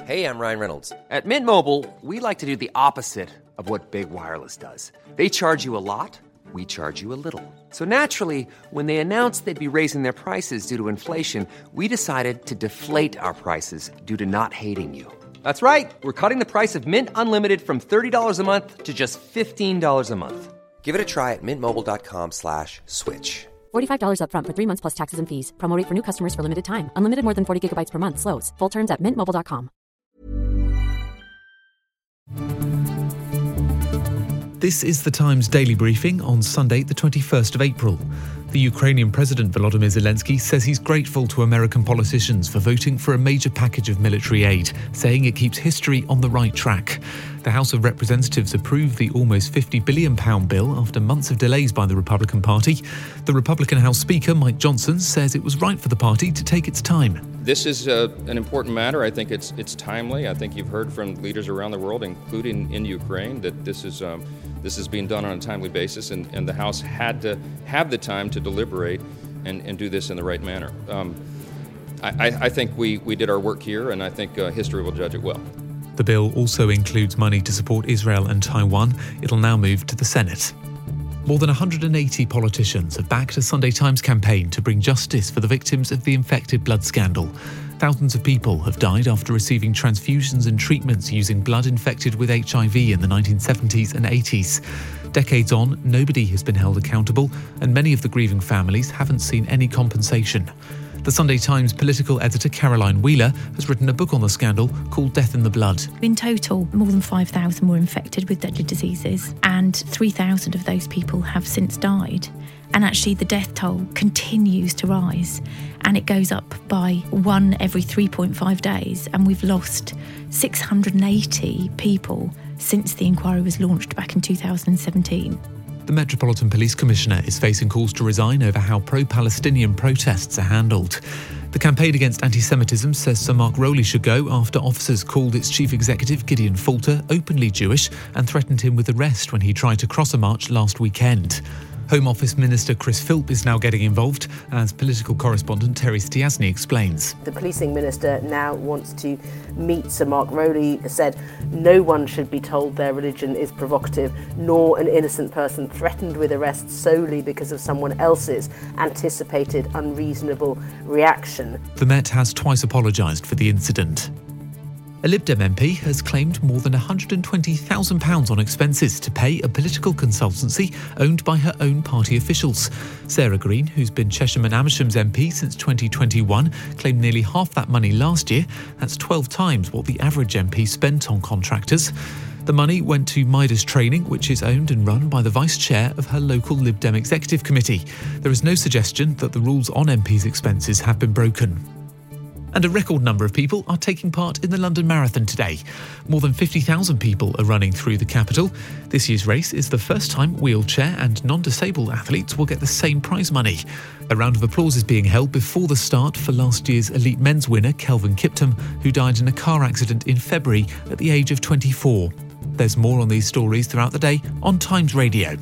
Hey, I'm Ryan Reynolds. At Mint Mobile, we like to do the opposite of what Big Wireless does. They charge you a lot, we charge you a little. So naturally, when they announced they'd be raising their prices due to inflation, we decided to deflate our prices due to not hating you. That's right. We're cutting the price of Mint Unlimited from $30 a month to just $15 a month. Give it a try at mintmobile.com/switch. $45 up front for 3 months plus taxes and fees. Promo rate for new customers for limited time. Unlimited more than 40 gigabytes per month. Slows full terms at mintmobile.com. This is the Times daily briefing on Sunday, the 21st of April. The Ukrainian President Volodymyr Zelensky says he's grateful to American politicians for voting for a major package of military aid, saying it keeps history on the right track. The House of Representatives approved the almost £50 billion bill after months of delays by the Republican Party. The Republican House Speaker, Mike Johnson, says it was right for the party to take its time. This is an important matter. I think it's timely. I think you've heard from leaders around the world, including in Ukraine, that this is being done on a timely basis, and the House had to have the time to deliberate and do this in the right manner. I think we did our work here, and I think history will judge it well. The bill also includes money to support Israel and Taiwan. It'll now move to the Senate. More than 180 politicians have backed a Sunday Times campaign to bring justice for the victims of the infected blood scandal. Thousands of people have died after receiving transfusions and treatments using blood infected with HIV in the 1970s and 80s. Decades on, nobody has been held accountable, and many of the grieving families haven't seen any compensation. The Sunday Times political editor Caroline Wheeler has written a book on the scandal called Death in the Blood. In total, more than 5,000 were infected with deadly diseases, and 3,000 of those people have since died. And actually the death toll continues to rise, and it goes up by 1 every 3.5 days, and we've lost 680 people since the inquiry was launched back in 2017. The Metropolitan Police Commissioner is facing calls to resign over how pro-Palestinian protests are handled. The campaign against anti-Semitism says Sir Mark Rowley should go after officers called its chief executive, Gideon Falter, openly Jewish and threatened him with arrest when he tried to cross a march last weekend. Home Office Minister Chris Philp is now getting involved, as political correspondent Terry Stiasny explains. The policing minister now wants to meet Sir Mark Rowley, said no one should be told their religion is provocative, nor an innocent person threatened with arrest solely because of someone else's anticipated unreasonable reaction. The Met has twice apologised for the incident. A Lib Dem MP has claimed more than £120,000 on expenses to pay a political consultancy owned by her own party officials. Sarah Green, who's been Chesham and Amersham MP since 2021, claimed nearly half that money last year. That's 12 times what the average MP spent on contractors. The money went to Midas Training, which is owned and run by the vice chair of her local Lib Dem executive committee. There is no suggestion that the rules on MPs' expenses have been broken. And a record number of people are taking part in the London Marathon today. More than 50,000 people are running through the capital. This year's race is the first time wheelchair and non-disabled athletes will get the same prize money. A round of applause is being held before the start for last year's elite men's winner, Kelvin Kiptum, who died in a car accident in February at the age of 24. There's more on these stories throughout the day on Times Radio.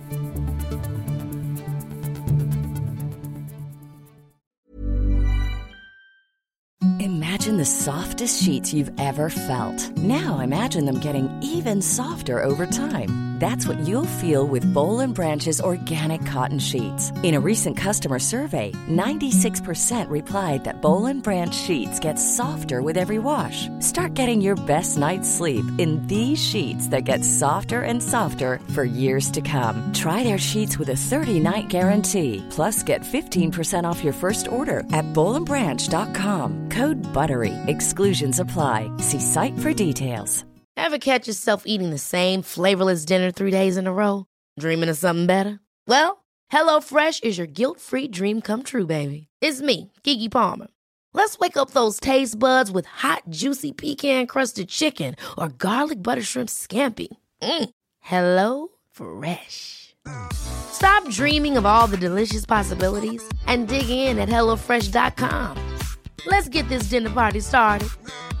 Imagine the softest sheets you've ever felt. Now imagine them getting even softer over time. That's what you'll feel with Boll & Branch's organic cotton sheets. In a recent customer survey, 96% replied that Boll & Branch sheets get softer with every wash. Start getting your best night's sleep in these sheets that get softer and softer for years to come. Try their sheets with a 30-night guarantee. Plus, get 15% off your first order at bollandbranch.com. Code BUTTERY. Exclusions apply. See site for details. Ever catch yourself eating the same flavorless dinner 3 days in a row? Dreaming of something better? Well, HelloFresh is your guilt-free dream come true, baby. It's me, Keke Palmer. Let's wake up those taste buds with hot, juicy pecan-crusted chicken or garlic butter shrimp scampi. Hello Fresh. Stop dreaming of all the delicious possibilities and dig in at HelloFresh.com. Let's get this dinner party started.